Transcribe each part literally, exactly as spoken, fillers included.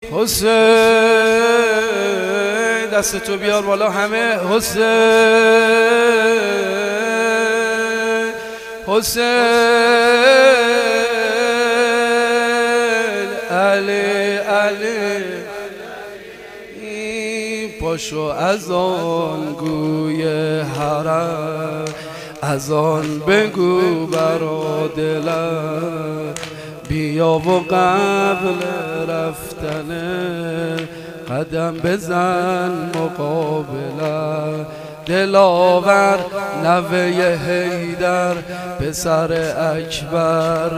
حسین دستتو بیار بالا همه. حسین حسین علی علی پاشو از آن گوی حرم، از آن بگو برا دلم بیا و قبل رفتن قدم بزن مقابلم. دلاور نوه حیدر پسر اکبر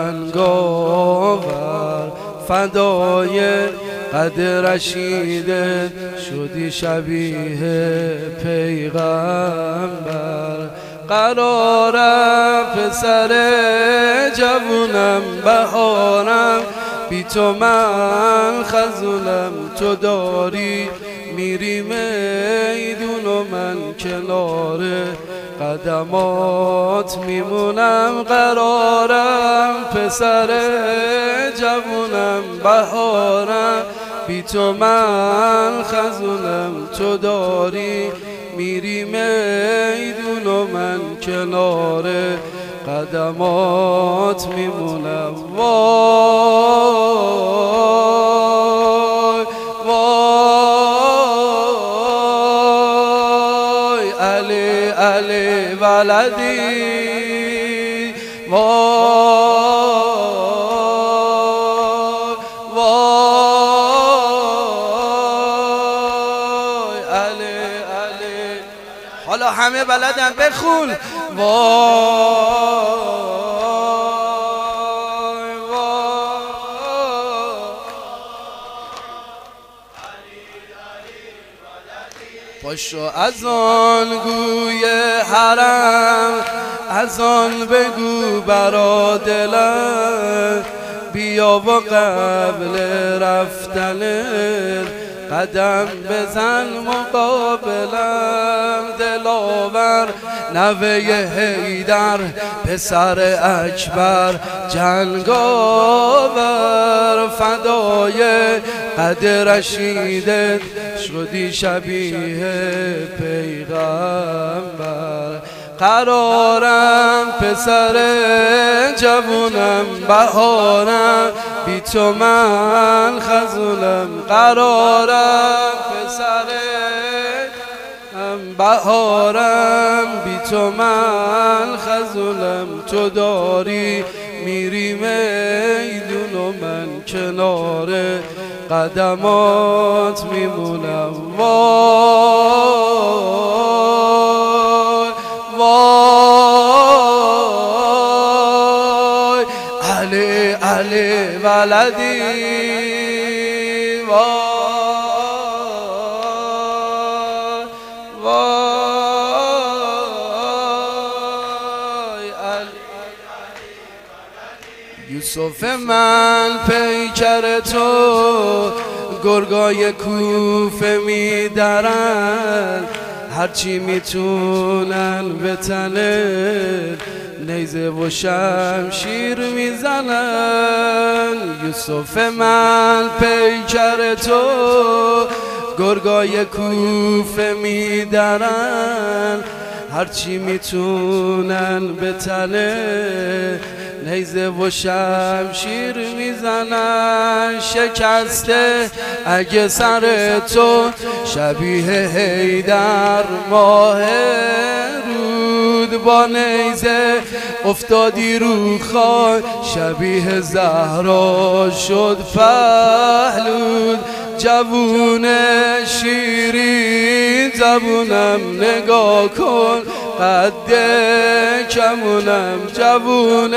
جنگاور، فدای قد رشیدت شدی شبیه پیغمبر. قرارم پسر جوونم بهارم، بی تو من خزولم تو داری میری میدون و من کنار قدمات میمونم. قرارم پسر جوونم بهارم، بی تو من خزونم تو داری میری میدون و من کنار قدمات میمونم. وای وای علی علی ولدی، وای وای علی علی. حالا همه بلدن بخون. وای پاشو از آن گوی حرم، از آن بگو برا دلم بیا و قبل رفتن قدم بزن مقابلم. دلاور نوه حیدر پسر اکبر جنگاور، فدای قد رشیدت شدی شبیه پیغمبر. قرارم پسر جوونم بهارم، بی تو من خزولم. قرارم پسر بهارم، بی تو من خزولم تو داری میری میدون و من کنار قدمات میمونم. وای وای علی علی ولدی، وای وای علی. یوسف من پیکر تو گرگای کوفه میدرن، هرچی میتونن به تنه نیزه و شمشیر میزنن. یوسف من پیکر تو گرگای کوفه میدرن، هرچی میتونن به تنه نیزه و شمشیر میزنن. شکسته اگه سر تو شبیه حیدر ماه رود، با نیزه افتادی رو خاک شبیه زهرا شد پهلود. جوون شیرین زبونم نگاه کن قد کمونم. جوون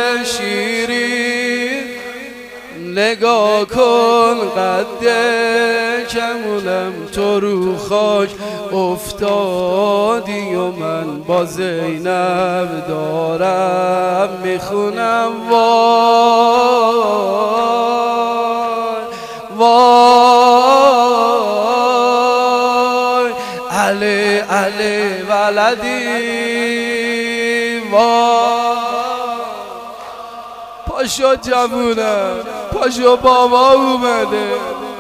شیرین نگاه کن قد کمونم. تو رو خاک افتادی و من با زینب دارم میخونم. وای وای علی علی ولدی، وای پاشو جوونم، پاشو بابا اومده.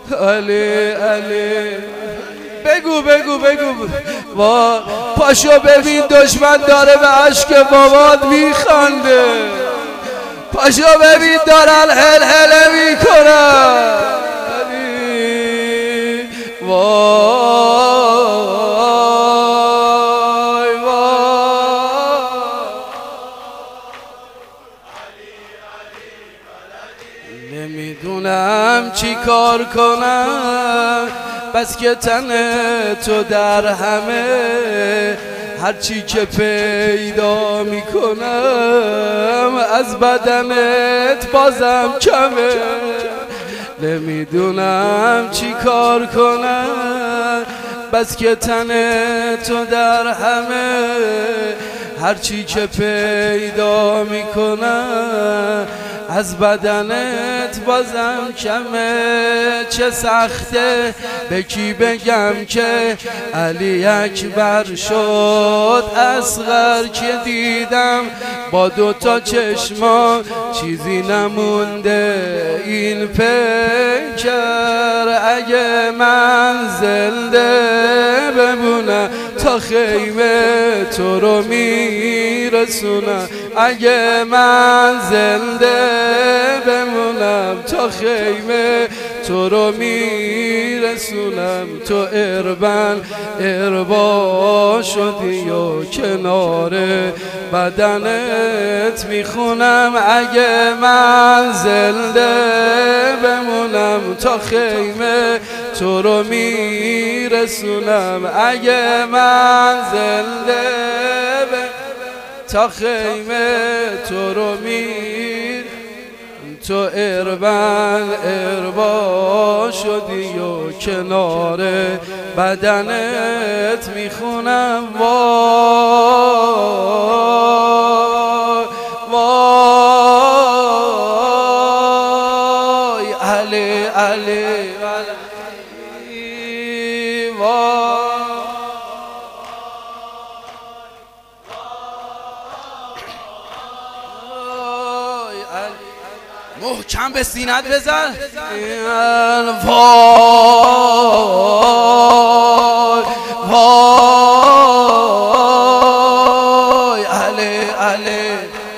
علی علی بگو بگو بگو وا پاشو ببین دشمن داره به عشق بابات میخنده پاشو ببین دارن هل هل میکنن علی وای وای نمیدونم چی کار کنم بس که تن تو در همه هرچی که پیدا میکنم از بدنت بازم کمه نمیدونم چی کار کنم بس که تن تو در همه هرچی که پیدا میکنم از بدنت بازم کمه چه سخته به کی بگم که علی اکبر شد اصغر که دیدم با دوتا چشما چیزی نمونده این پیکر اگه من زنده بمونم تا خیمه تو رو میرسونم اگه من زنده بمونم تا خیمه تو رو میرسونم تو اربن اربا شدی و کنار بدنت میخونم اگه من زنده بمونم تا خیمه تو رو میرسونم اگه من زنده بمونم تا خیمه تو رو میر تو اربن اربا شدی و کنار بدنت میخونم وای وای علی علی وای محکم به سینت بزن وای وای علی علی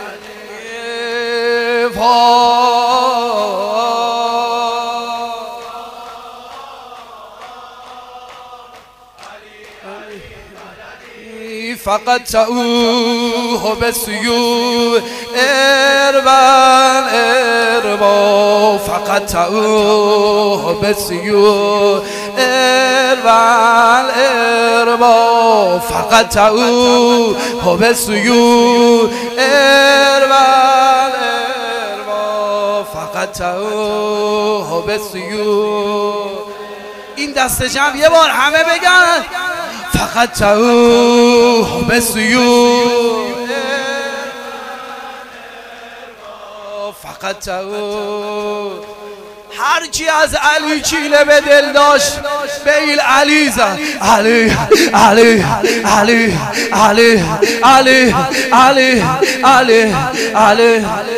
وای فقط تعوه بسیو اربن اربا فقط تعوه بسیو اربن اربا فقط تعوه بسیو اربن اربا فقط تعوه بسیو این دست جمع یه بار همه بگن فقط تعوه بسیو فقط تعوه هر کی از علی کینه به دل داشت به این علی زد علی علی علی علی علی علی علی علی